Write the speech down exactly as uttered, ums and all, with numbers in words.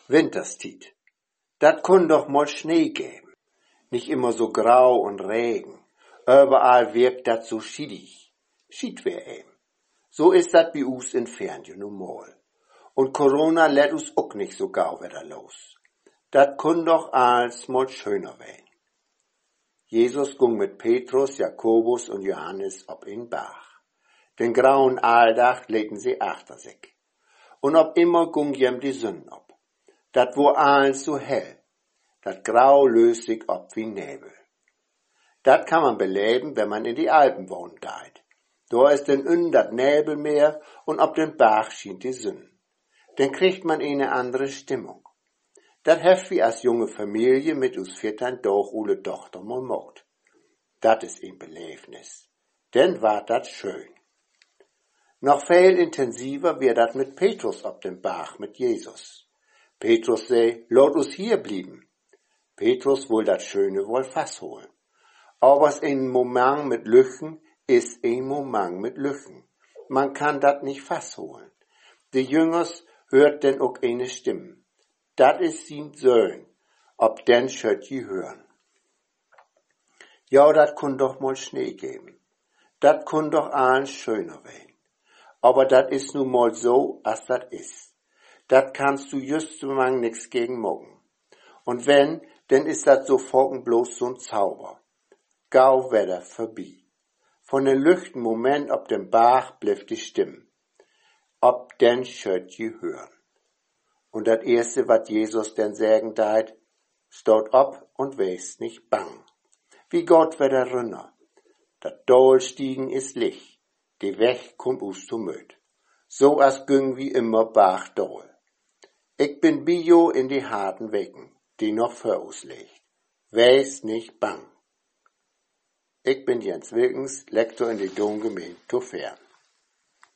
Winterstied. Dat kun doch mal Schnee geben. Nicht immer so grau und Regen. Überall wirkt dat so schiedig. Schied wär eben. So ist dat bei us in Fernje nun mal. Und Corona lädt us auch nicht so gau wieder los. Dat kun doch als mal schöner werden. Jesus ging mit Petrus, Jakobus und Johannes ob in Bach. Den grauen Alldach legten sie achter sich. Und ob immer ging jem die Sünden ob. Dat wo alles so hell. Dat Grau löst sich ob wie Nebel. Dat kann man beleben, wenn man in die Alpen wohnt deit. Da ist denn unten dat Nebelmeer und ob den Bach schien die Sünden. Dann kriegt man eine andere Stimmung. Dat heft wie als junge Familie mit us Viertern doch ule Tochter mal mocht. Dat is ein Belebnis. Denn war dat schön. Noch viel intensiver wär dat mit Petrus ob dem Bach mit Jesus. Petrus sei, lot us hier blieben. Petrus wohl dat Schöne wohl fass holen. Aber ein Moment mit Lüchen ist ein Moment mit Lüchen. Man kann dat nicht fass holen. Die Jüngers hört denn auch eine Stimme. Dat is sin Söhn, ob denn schöt je hören. Ja, dat kun doch mal Schnee geben. Dat kun doch alles schöner werden. Aber dat is nun mal so, as dat is. Dat kannst du just so lang nix gegen morgen. Und wenn, denn is dat sofort bloß so'n Zauber. Gau Wetter vorbei. Von den lüchten Moment ob dem Bach blieb die Stimme. Ob denn schöt je hören. Und das erste, wat Jesus denn sagen deit, stot ob und west nicht bang. Wie Gott wär der Rünner. Dat Dolstiegen is Licht, die Weg kommt us zu möd. So as güng wie immer Bach Dol. Ich bin Bio in die harten Wegen, die noch für us liegt. West nicht bang. Ich bin Jens Wilkens, Lektor in die Domgemeinde Tofern.